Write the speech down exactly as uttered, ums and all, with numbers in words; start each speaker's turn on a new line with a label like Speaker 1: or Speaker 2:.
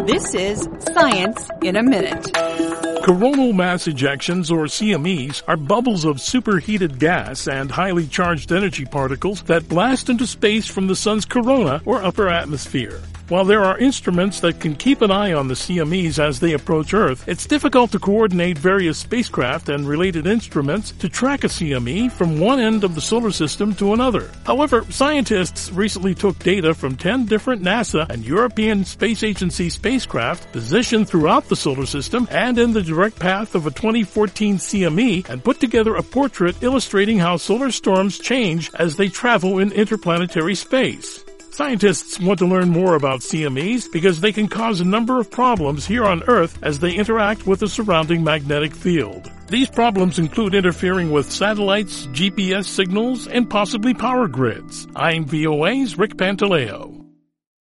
Speaker 1: This is Science in a Minute.
Speaker 2: Coronal mass ejections, or C M Es, are bubbles of superheated gas and highly charged energy particles that blast into space from the sun's corona, or upper atmosphere. While there are instruments that can keep an eye on the C M Es as they approach Earth, it's difficult to coordinate various spacecraft and related instruments to track a C M E from one end of the solar system to another. However, scientists recently took data from ten different NASA and European Space Agency spacecraft positioned throughout the solar system and in the direct path of a twenty fourteen C M E and put together a portrait illustrating how solar storms change as they travel in interplanetary space. Scientists want to learn more about C M Es because they can cause a number of problems here on Earth as they interact with the surrounding magnetic field. These problems include interfering with satellites, G P S signals, and possibly power grids. I'm V O A's Rick Pantaleo.